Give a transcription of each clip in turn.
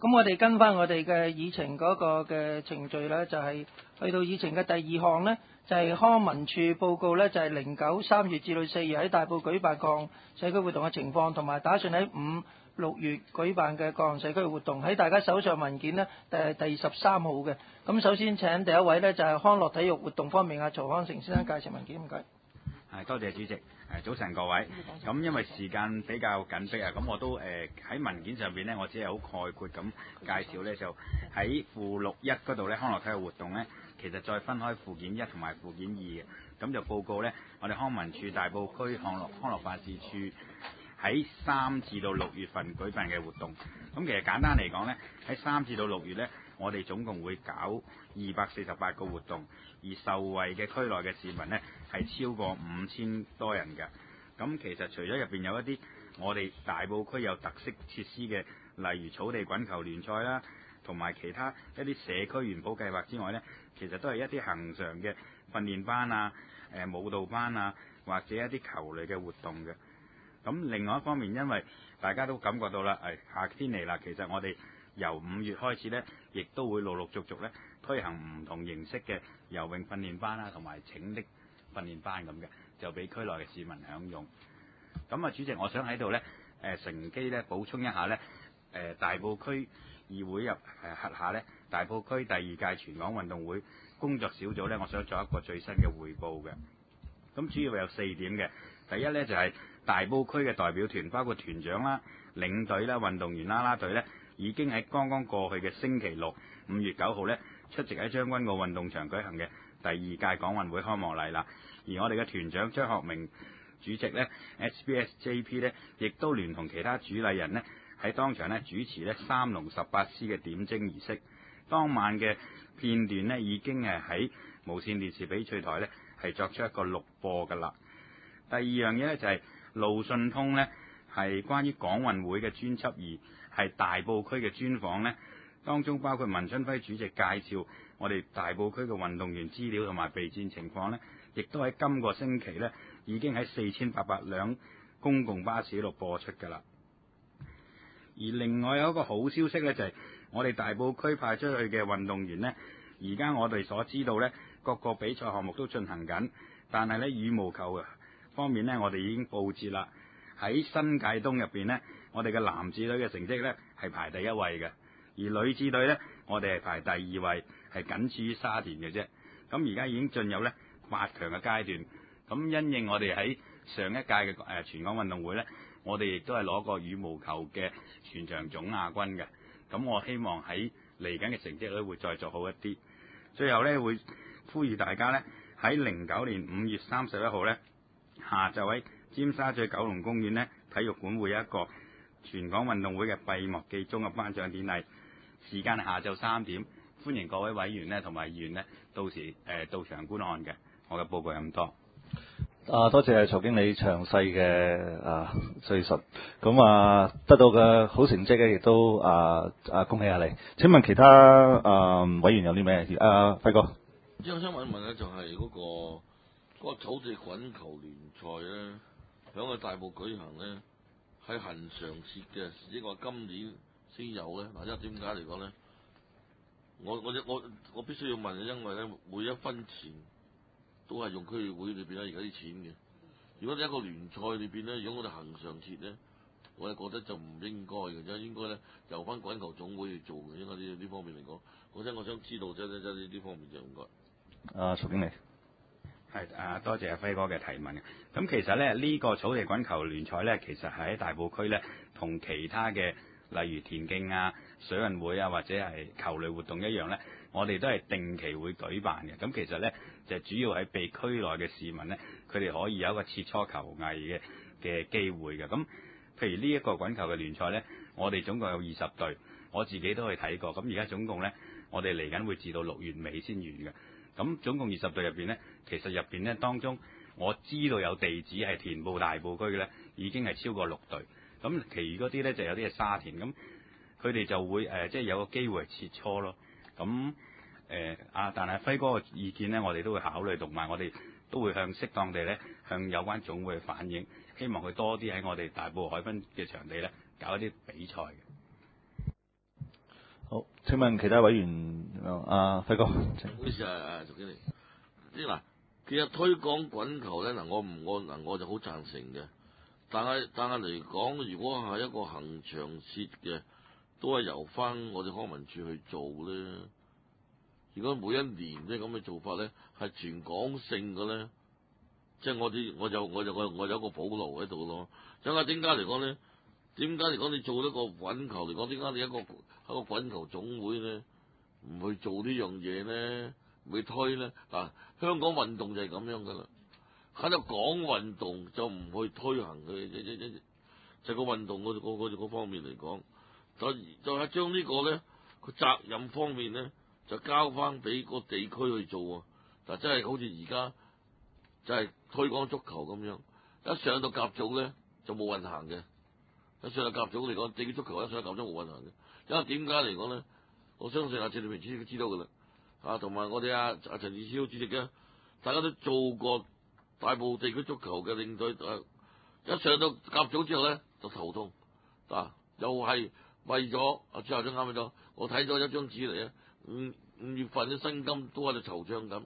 咁我哋跟翻我哋嘅議程嗰個嘅程序咧，就係去到議程嘅第2項咧，就係康文署報告咧，就係09、3月至到4月喺大埔舉辦各項社區活動嘅情況，同埋打算喺5、6月舉辦嘅各項社區活動。喺大家手上文件呢，第13號嘅。咁首先請第一位呢，就係康樂體育活動方面曹康誠先生介紹文件，唔該。 多謝主席。早晨各位。咁因為時間比較緊迫啊，咁我都喺文件上邊呢，我只係好概括咁介紹呢，就喺附錄1嗰度呢，康樂體育活動呢，其實再分開附件1同埋附件2嘅。咁就報告呢，我哋康文署大埔區康樂辦事處喺3至到6月份舉辦嘅活動。咁其實簡單嚟講呢，喺3至到6月呢，我哋總共會搞248個活動，而受惠嘅區內嘅市民呢，係超過5000多人㗎。咁其實除咗入邊有一啲我哋大埔區有特色設施嘅，例如草地滾球聯賽啦，同埋其他一啲社區元寶計劃之外呢，其實都係一啲恆常嘅訓練班啊、舞蹈班啊，或者一啲球類嘅活動嘅。咁另外一方面，因為大家都感覺到啦，夏天嚟啦，其實我哋由5月開始呢，亦都會陸陸續續呢推行唔同形式嘅游泳訓練班啦，同埋拯溺訓練班咁嘅，就俾區內嘅市民享用。咁啊，主席，我想喺度呢，乘機呢補充一下呢，大埔區議會轄下呢，大埔區第2屆全港運動會工作小組呢，我想做一個最新嘅彙報嘅。咁主要有4點嘅。第一呢，就係大埔區嘅代表團，包括團長啦、領隊啦、運動員啦啦隊呢，已經喺剛剛過去嘅星期六5月9號呢，出席喺將軍澳運動場舉行嘅第2屆港運會開幕禮啦。而我哋嘅團長張學明主席呢 SBSJP 呢，亦都聯同其他主禮人呢，喺當場呢主持呢3龍18獅嘅點睛儀式。當晚嘅片段呢，已經喺無線電視比賽台呢，係作出一個錄播㗎啦。第二樣嘢呢，就係路訊通呢，係關於港運會嘅專輯，而係大埔區嘅專訪呢，當中包括文春輝主席介紹我哋大埔區嘅運動員資料同埋備戰情況呢，亦都喺今個星期呢，已經喺4800輛公共巴士度播出㗎啦。而另外有一個好消息呢，就係我哋大埔區派出去嘅運動員呢，而家我哋所知道呢，各個比賽項目都進行緊，但係呢，羽毛球方面呢，我哋已經報捷啦。喺新界東入邊呢，我哋嘅男子隊嘅成績呢係排第1位嘅，而女子隊呢，我哋係排第2位，係僅次於沙田嘅啫。咁而家已經進入呢8強嘅階段。咁因應我哋喺上一屆嘅全港運動會呢，我哋亦都係攞過羽毛球嘅全場總亞軍嘅。咁我希望喺嚟緊嘅成績咧會再做好一啲。最後呢，會呼籲大家呢，喺09年5月31號呢，下晝喺尖沙咀九龍公園呢體育館會有一個全港運動會嘅閉幕暨綜合頒獎典禮，時間係下晝3點，歡迎各位委員呢同埋議員呢到時到場觀看嘅。我嘅報告係咁多。 多謝曹經理詳細嘅敘述。咁得到嘅好成績咧，亦都恭喜下你。請問其他委員有啲咩？輝哥。 我想問一問咧，就係嗰個草地滾球聯賽咧，響個大埔舉行咧，係恆常設嘅，只係話今年先有咧。嗱，因為點解嚟講咧？我必須要問，因為咧每一分錢都係用區議會裏邊咧而家啲錢嘅。如果你一個聯賽裏邊咧，如果我哋恆常設咧，我係覺得就唔應該嘅，即係應該咧由翻滾球總會去做嘅。應該呢方面嚟講，我想知道即呢方面就唔該。 曹經理。 係多謝阿輝哥嘅提問。咁其實咧呢個草地滾球聯賽咧，其實係喺大埔區咧同其他嘅例如田徑啊、水運會啊或者係球類活動一樣咧，我哋都係定期會舉辦嘅。咁其實咧就主要係俾區內嘅市民咧，佢哋可以有一個切磋球藝嘅機會嘅。咁譬如呢一個滾球嘅聯賽咧，我哋總共有20隊，我自己都去睇過。咁而家總共咧，我哋嚟緊會至到6月尾先完嘅。咁總共20隊入邊呢，其實入邊呢當中，我知道有地址係填報大埔區嘅呢，已經係超過6隊。咁其餘嗰啲呢，就有啲係沙田，咁佢哋就會即係有個機會係切磋咯。咁但係輝哥嘅意見呢，我哋都會考慮，同埋我哋都會向適當地呢，向有關總會反映，希望佢多啲喺我哋大埔海濱嘅場地呢搞一啲比賽嘅。 好，請問其他委員輝哥。 唔好意思啊，總經理。嗱，其實推廣滾球咧，我就好贊成嘅。但係嚟講，如果係一個恆常設嘅，都係由翻我哋康文署去做咧。如果每一年咧咁嘅做法咧，係全港性嘅咧，即係我有一個保留喺度咯。點解嚟講咧？點解嚟講你做一個滾球嚟講？點解你一個滾球總會咧唔去做呢樣嘢咧？唔去推咧？嗱，香港運動就係咁樣噶啦。喺度講運動就唔去推行佢，就個運動嗰方面嚟講，就係將呢個咧個責任方面咧就交翻俾個地區去做啊！嗱，真係好似而家就係推廣足球咁樣，一上到甲組咧就冇運行嘅。一上到甲組嚟講，地區足球一上到甲組冇運行嘅，因為點解嚟講咧？我相信謝立明主席都知道噶啦，同埋我哋阿陳志超主席嘅，大家都做過大埔地區足球嘅領隊，一上到甲組之後咧就頭痛，又係為咗朱校長啱咗，我睇咗一張紙嚟啊，五月份嘅薪金都喺度惆悵緊，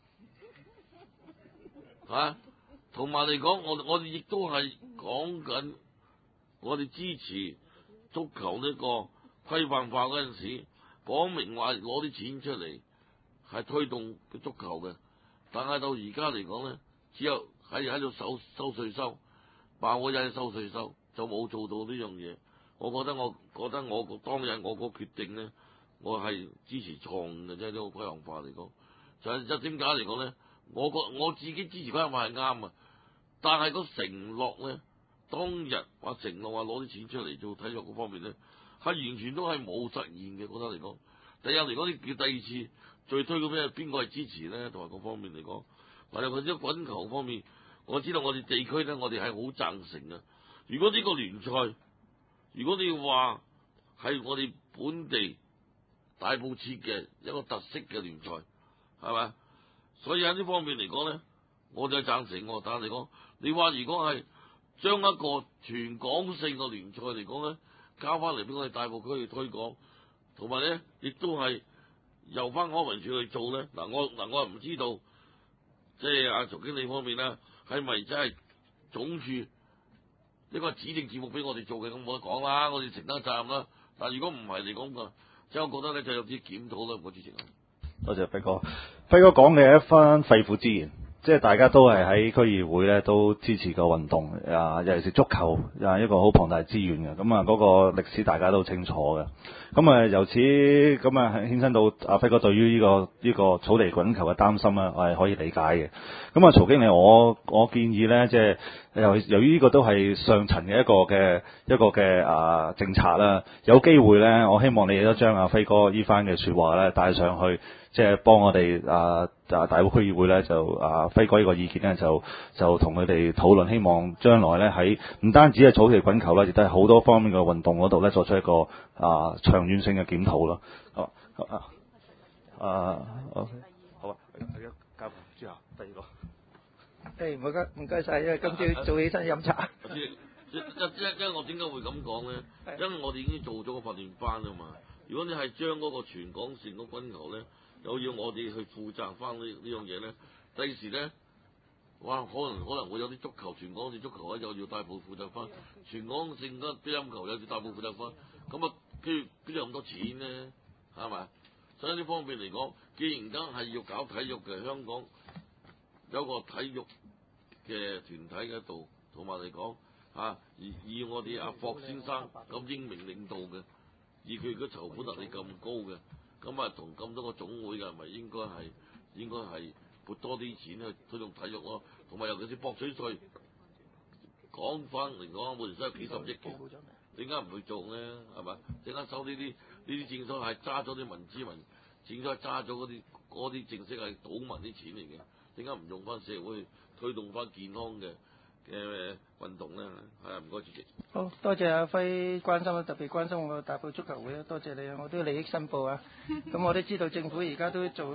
同埋嚟講，我哋亦都係講緊，我哋支持足球呢個規範化嗰陣時，講明話攞啲錢出嚟係推動嘅足球嘅，但係到而家嚟講咧，只有喺度收稅收，話我又收稅收，就冇做到呢樣嘢。我覺得我當日我個決定咧，我係支持錯誤嘅，即係呢個規範化嚟講，就係點解嚟講咧？我自己支持規範化係啱啊，但係個承諾咧，當日話承諾話攞啲錢出嚟做體育嗰方面咧，係完全都係冇實現嘅。覺得嚟講，第日嚟講呢叫第二次再推個咩？邊個係支持咧？同埋各方面嚟講，或者佢啲滾球方面，我知道我哋地區咧，我哋係好贊成嘅。如果呢個聯賽，如果你要話係我哋本地大埔設嘅一個特色嘅聯賽，係咪？所以喺呢方面嚟講咧，我就係贊成。但係嚟講，你話如果係將一個全港性嘅聯賽嚟講咧，交翻嚟俾我哋大埔區去推廣，同埋咧亦都係由翻康文署去做咧。我唔知道，即係阿曹經理方面咧，係咪真係總署呢個指定節目俾我哋做嘅？咁冇得講啦，我哋承擔責任啦。但如果唔係嚟講嘅，即係我覺得咧就有啲檢討啦。我主席， 多謝輝哥。輝哥講嘅一番肺腑之言，即係大家都係喺區議會咧都支持個運動尤其是足球一個好龐大資源嘅。咁嗰個歷史大家都清楚嘅。咁由此衍生到阿輝哥對於呢個草地滾球嘅擔心我係可以理解嘅。曹經理，我建議咧，即係由於呢個都係上層嘅一個嘅政策啦，有機會咧，我希望你都將阿輝哥呢番嘅說話咧帶上去，即係幫我哋大埔區議會咧就輝哥呢個意見咧就同佢哋討論，希望將來咧喺唔單止係草地滾球啦，亦都係好多方面嘅運動嗰度咧作出一個長遠性嘅檢討咯。OK， 好啊，交俾之後第二個。 唔該晒，因為今朝早起身飲茶。 因為我點解會咁講咧？因為我哋已經做咗個訓練班啊嘛。如果你係將嗰個全港性嘅滾球咧，又要我哋去負責翻呢樣嘢咧，第時咧，哇，可能會有啲足球全港性足球咧，又要大埔負責翻；全港性嘅乒乓球又要大埔負責翻。咁邊有咁多錢咧？係咪？所以呢方面嚟講，既然而家係要搞體育嘅，香港有個體育嘅團體喺度，同埋嚟講以我哋阿霍先生咁英明領導嘅，以佢嘅籌款能力咁高嘅，咁同咁多個總會嘅，咪應該係撥多啲錢去推動體育咯，同埋尤其是博取稅，講翻嚟講，每年收幾十億嘅，點解唔去做咧？係咪？點解收呢啲正所係揸咗啲民脂民，正所係揸咗嗰啲正式係賭民啲錢嚟嘅？點解唔用翻社會推動翻健康嘅運動咧？唔該主席。 好多謝阿輝關心，特別關心我大埔足球會，多謝你，我都利益申報啊。咁我都知道政府而家都做，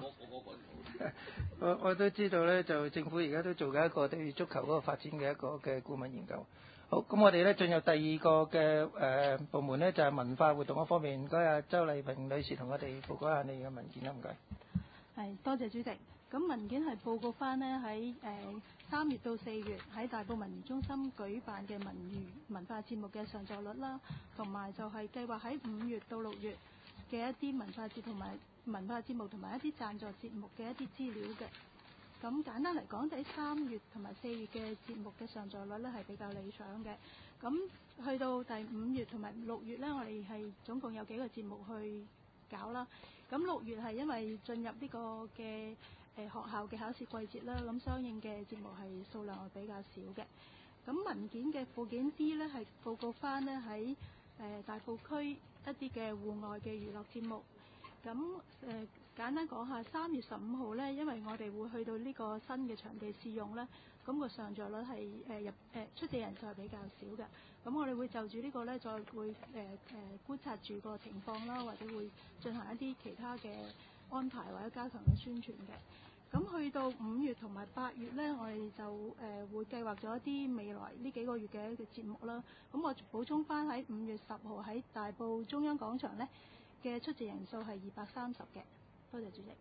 我都知道咧，就政府而家都做緊一個對足球嗰個發展嘅一個嘅顧問研究。 好，咁我哋咧進入第二個嘅部門咧，就係文化活動嗰方面。唔該啊，周麗萍女士同我哋報告下你嘅文件啦，唔該。 係，多謝主席。咁文件係報告翻呢，喺3月到4月喺大埔文娛中心舉辦嘅文化節目嘅上座率啦，同埋就係計劃喺5月到6月嘅一啲文化節目同埋一啲贊助節目嘅一啲資料嘅。咁簡單嚟講，喺3月同埋4月嘅節目嘅上座率咧係比較理想嘅。咁去到第5月同埋6月咧，我哋係總共有幾個節目去搞啦。咁6月係因為進入呢個嘅學校嘅考試季節啦，咁相應嘅節目係數量係比較少嘅。咁文件嘅附件 D 咧係報告翻呢喺大埔區一啲嘅戶外嘅娛樂節目。咁簡單講下，3月15號咧，因為我哋會去到呢個新嘅場地試用咧，咁個上座率係出席人數係比較少嘅。咁我哋會就住呢個咧，再會觀察住個情況啦，或者會進行一啲其他嘅安排或者加強嘅宣傳嘅。咁去到5月同埋8月咧，我哋就會計劃咗一啲未來呢幾個月嘅一個節目啦。咁我補充翻喺5月10號喺大埔中央廣場咧嘅出席人數係230嘅。多謝主席。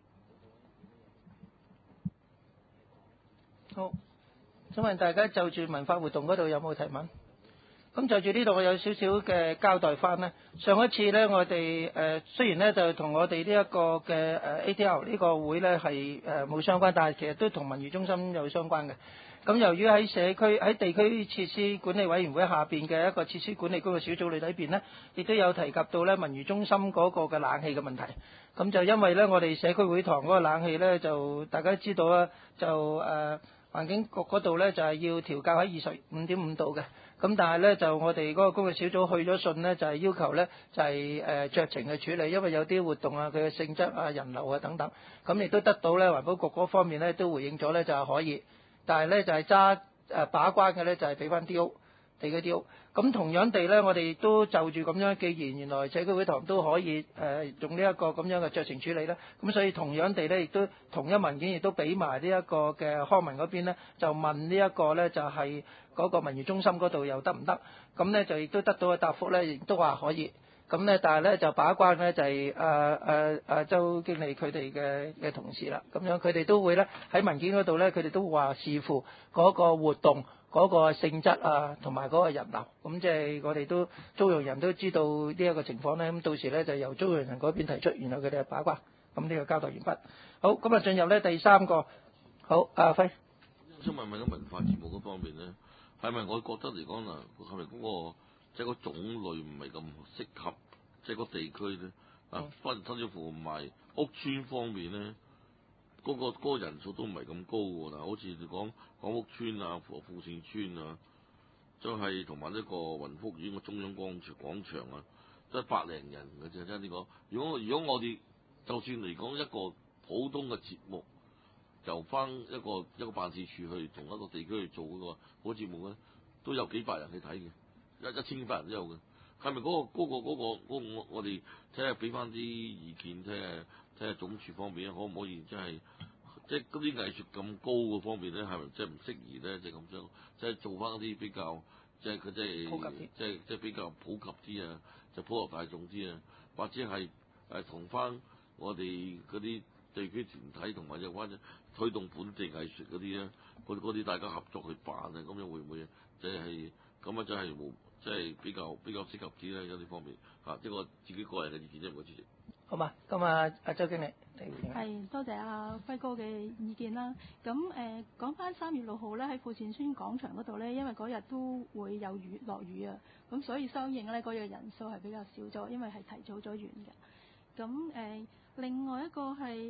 好，請問大家就住文化活動嗰度有冇提問？咁就住呢度我有少少嘅交代翻呢。上一次呢，我哋雖然呢就同我哋呢一個嘅ATL 呢個會呢係冇相關，但係其實都同文娛中心有相關嘅。咁由於喺社區喺地區設施管理委員會下邊嘅一個設施管理工作小組裏邊呢，亦都有提及到呢文娛中心嗰個嘅冷氣嘅問題。咁就因為呢，我哋社區會堂嗰個冷氣呢，就大家知道啦，就環境局嗰度呢，就係要調校喺25.5度嘅。咁但係咧就我哋嗰個工作小組去咗信呢，就係要求咧就係酌情去處理，因為有啲活動啊，佢嘅性質啊、人流啊等等，咁亦都得到咧環保局嗰方面咧都回應咗咧就係可以，但係咧就係把關嘅咧就係俾翻 D.O. 地區 D.O. 咁同樣地咧，我哋都就住咁樣，既然原來社區會堂都可以用呢一個咁樣嘅酌情處理咧，咁所以同樣地咧，亦都同一文件亦都俾埋呢一個嘅康文嗰邊咧，就問呢一個咧就係嗰個文娛中心嗰度又得唔得？咁咧就亦都得到嘅答覆咧，亦都話可以。咁咧，但係咧就把關咧就係周經理佢哋嘅同事啦。咁樣佢哋都會咧喺文件嗰度咧，佢哋都話視乎嗰個活動嗰個性質啊，同埋嗰個人流。咁即係我哋都租用人都知道呢一個情況咧。咁到時咧就由租用人嗰邊提出，然後佢哋把關。咁呢個交代完畢。好，咁啊進入咧第三個。好，阿輝。 我想問緊文化節目嗰方面咧，係咪我覺得嚟講嗱，係咪嗰個即係個種類唔係咁適合，即係個地區咧甚至乎唔係屋邨方面咧，嗰個人數都唔係咁高喎嗱，好似你講屋邨啊、富善邨啊，就係同埋呢個雲福苑嘅中央廣場啊，都係百零人嘅啫。真係講，如果我哋就算嚟講一個普通嘅節目，由翻一個辦事處去同一個地區去做嗰個節目咧，都有幾百人去睇嘅，1000幾百人都有嘅。係咪嗰個我哋睇下俾翻啲意見，睇下總署方面可唔可以即係嗰啲藝術咁高嘅方面咧，係咪即係唔適宜咧？即係咁樣，即係做翻一啲比較即係佢即係比較普及啲啊，就普羅大眾啲啊，或者係同翻我哋嗰啲地區團體同埋有關推動本地藝術嗰啲咧，嗰啲大家合作去辦啊，咁樣會唔會即係咁啊？真係冇。即係比較適合啲咧，有啲方面嚇，即係我自己個人嘅意見啫，唔該主席。 好嘛，咁啊，阿周經理，你回應。 係，多謝阿輝哥嘅意見啦。咁講翻3月6號咧，喺富善村廣場嗰度咧，因為嗰日都會有落雨啊，咁所以相應咧嗰日人數係比較少咗，因為係提早咗完嘅。咁另外一個係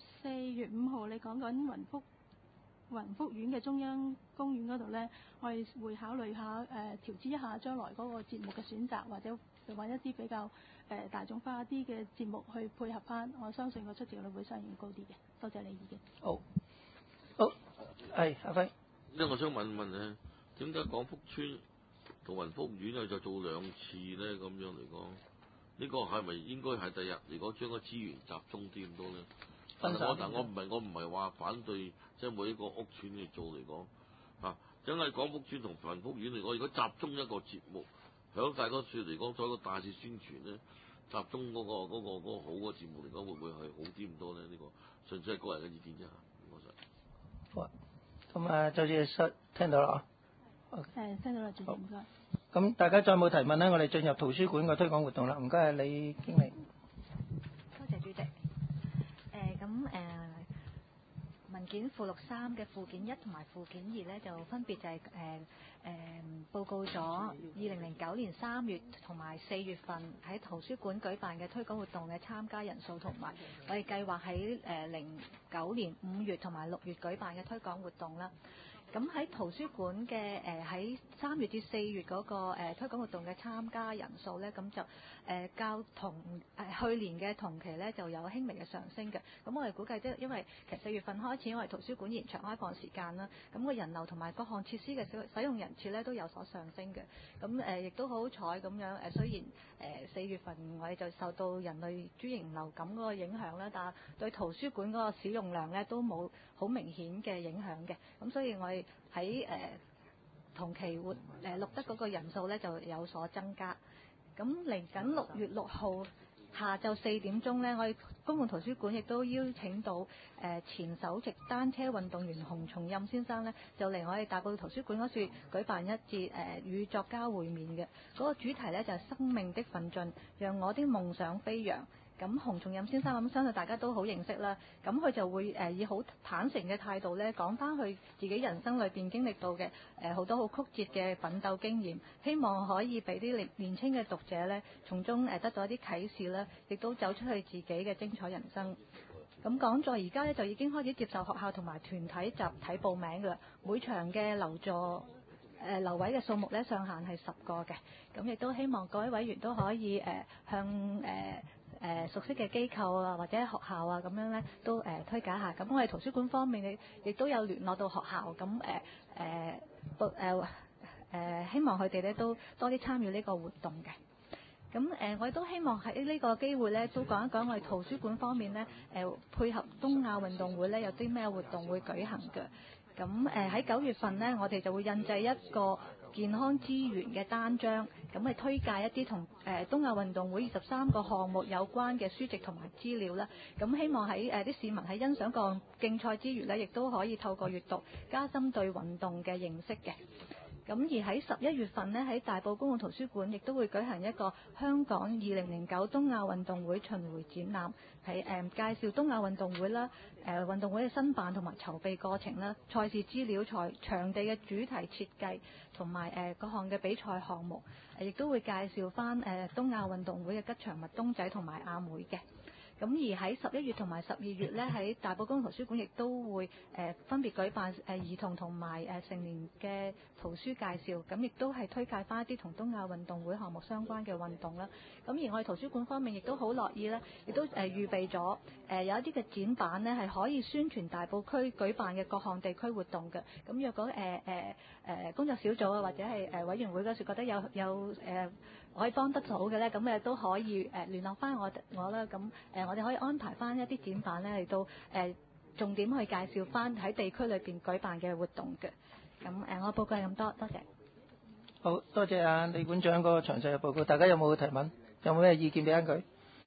4月5號，你講緊雲福苑嘅中央公園嗰度呢，我哋會考慮下調節一下將來嗰個節目嘅選擇，或者揾一啲比較大眾化啲嘅節目去配合翻，我相信個出席率會相應高啲嘅。多謝你意見。 好，係阿輝。 因為我想問問咧，點解廣福村同雲福苑就做2次呢？咁樣嚟講，呢個係咪應該係第日嚟講將個資源集中啲咁多呢？但我唔係話反對，即係每一個屋邨去做嚟講， 真係廣福村同繁福苑嚟講，如果集中一個節目，響大多數嚟講做一個大肆宣傳咧，集中嗰個好嘅節目嚟講，會唔會係好啲咁多咧？呢個純粹係個人嘅意見啫嚇，唔該晒。 好啊，咁啊，就似聽到啦啊。 聽到啦，主席唔該。 咁大家再冇提問咧，我哋進入圖書館嘅推廣活動啦。唔該，李經理。 多謝主席。文件附錄3嘅附件1同埋附件2呢，就分別就係報告咗2009年3月同埋4月份喺圖書館舉辦嘅推廣活動嘅參加人數，同埋我哋計劃喺09年5月同埋6月舉辦嘅推廣活動啦。咁喺圖書館嘅喺3月至4月嗰個推廣活動嘅參加人數咧，咁就較去年嘅同期咧就有輕微嘅上升嘅。咁我哋估計因為其實4月份開始，因為圖書館延長開放時間啦，咁個人流同埋各項設施嘅使用人次咧都有所上升嘅。咁亦都好彩咁樣雖然4月份我哋就受到人類豬型流感嗰個影響啦，但係對圖書館嗰個使用量咧都冇好明顯嘅影響嘅。咁所以我哋喺同期錄得嗰個人數咧就有所增加。咁嚟緊6月6號下晝4點鐘咧，我哋公共圖書館亦都邀請到前首席單車運動員洪松蔭先生咧，就嚟我哋大埔圖書館嗰處舉辦一節與作家會面嘅。嗰個主題咧就係生命的奮進，讓我的夢想飛揚。咁洪松蔭先生咁相信大家都好認識啦，咁佢就會以好坦誠嘅態度咧講翻佢自己人生裏邊經歷到嘅好多好曲折嘅奮鬥經驗，希望可以俾啲年輕嘅讀者咧從中得到一啲啟示啦，亦都走出去自己嘅精彩人生。咁講座而家咧就已經開始接受學校同埋團體集體報名㗎啦，每場嘅留位嘅數目咧上限係10個嘅，咁亦都希望各位委員都可以向熟悉嘅機構啊或者學校啊咁樣咧都推介下。咁我哋圖書館方面亦都有聯絡到學校，咁希望佢哋咧都多啲參與呢個活動嘅。咁我亦都希望喺呢個機會咧都講一講我哋圖書館方面咧配合東亞運動會咧有啲咩活動會舉行嘅。咁喺9月份呢，我哋就會印製一個健康資源嘅單張，咁係推介一啲同東亞運動會23個項目有關嘅書籍同埋資料啦。咁希望喺啲市民喺欣賞個競賽之餘呢，亦都可以透過閱讀加深對運動嘅認識嘅。咁而喺11月份呢，喺大埔公共圖書館亦都會舉行一個香港2009東亞運動會巡迴展覽，係介紹東亞運動會啦，運動會嘅申辦同埋籌備過程啦，賽事資料、場地嘅主題設計同埋各項嘅比賽項目，亦都會介紹翻東亞運動會嘅吉祥物東仔同埋阿妹嘅。咁而喺11月同埋12月呢，喺大埔公共圖書館亦都會分別舉辦兒童同埋成年嘅圖書介紹，咁亦都係推介翻一啲同東亞運動會項目相關嘅運動啦。咁而我哋圖書館方面亦都好樂意呢，亦都預備咗有一啲嘅展板呢，係可以宣傳大埔區舉辦嘅各項地區活動嘅。咁若果工作小組啊或者係委員會嗰時覺得有可以幫得到嘅咧，咁都可以聯絡翻我啦。咁我哋可以安排翻一啲展板咧嚟到重點去介紹翻喺地區裏邊舉辦嘅活動嘅。咁我報告係咁多，多謝。 好多謝李館長嗰個詳細嘅報告。大家有冇提問？有冇咩意見俾翻佢？